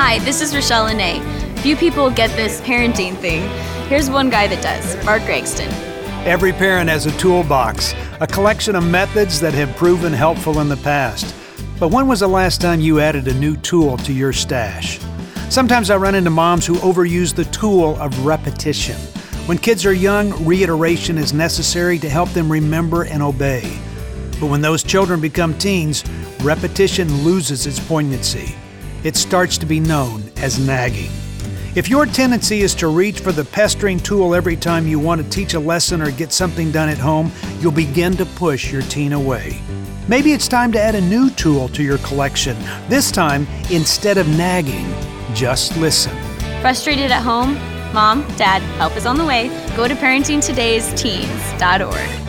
Hi, this is Rochelle Lene. Few people get this parenting thing. Here's one guy that does, Mark Gregston. Every parent has a toolbox, a collection of methods that have proven helpful in the past. But when was the last time you added a new tool to your stash? Sometimes I run into moms who overuse the tool of repetition. When kids are young, reiteration is necessary to help them remember and obey. But when those children become teens, repetition loses its poignancy. It starts to be known as nagging. If your tendency is to reach for the pestering tool every time you want to teach a lesson or get something done at home, you'll begin to push your teen away. Maybe it's time to add a new tool to your collection. This time, instead of nagging, just listen. Frustrated at home? Mom, Dad, help is on the way. Go to ParentingTodaysTeens.org.